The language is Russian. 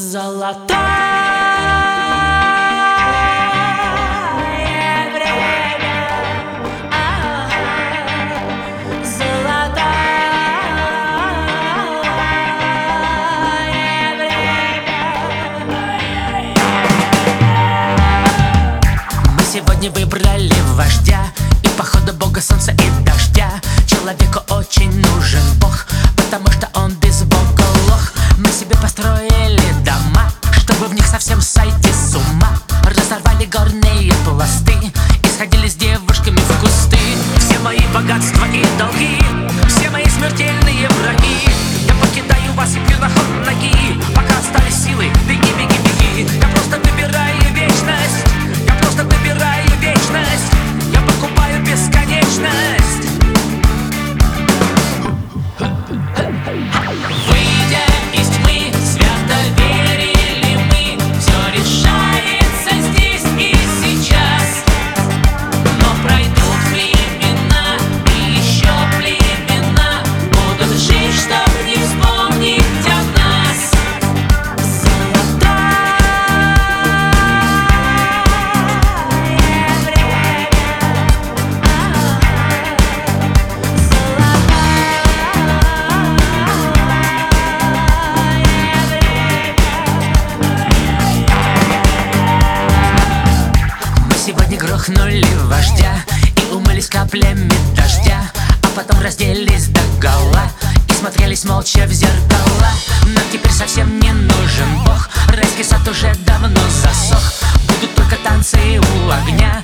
Золотое время, золотое время. Мы сегодня выбрали вождя, и походу бога солнца и дождя. Человеку очень нужен Бог, потому что он без бога лох. Мы себе построили дома, чтобы в них совсем сойти с ума. Разорвали горные пласты и сходили с девушками в кусты. Все мои богатства и долги, все мои смертельные враги. Я покидаю вас и пью на ход ноги, пока остались силы. Беги, беги, беги. Я просто выбираю вечность, я просто выбираю вечность. Я покупаю бесконечность. Выйдя из тьмы, свято верили мы, все решается здесь и сейчас. Но пройдут времена, и еще племена будут жить, чтоб не вспомнить о нас. Золотое время, сегодня грохнули вождя и умылись каплями дождя, а потом разделись догола и смотрелись молча в зеркала. Нам теперь совсем не нужен Бог, райский сад уже давно засох. Будут только танцы у огня,